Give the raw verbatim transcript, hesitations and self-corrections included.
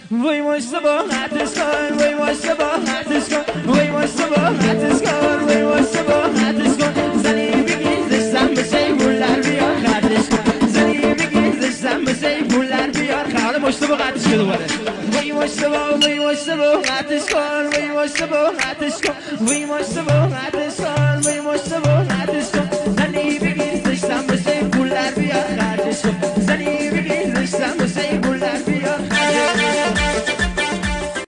وای مشتبه حدش کن وای مشتبه حدش کن وای مشتبه حدش کن وای مشتبه حدش کن زنی بگی زشتم بشه پولر بیار خدش کن زنی بگی زشتم بشه پولر بیار خد مشتبه حدش کن دوباره وای مشتبه وای مشتبه حدش کن وای مشتبه حدش کن وای مشتبه حدش کن وای مشتبه حدش کن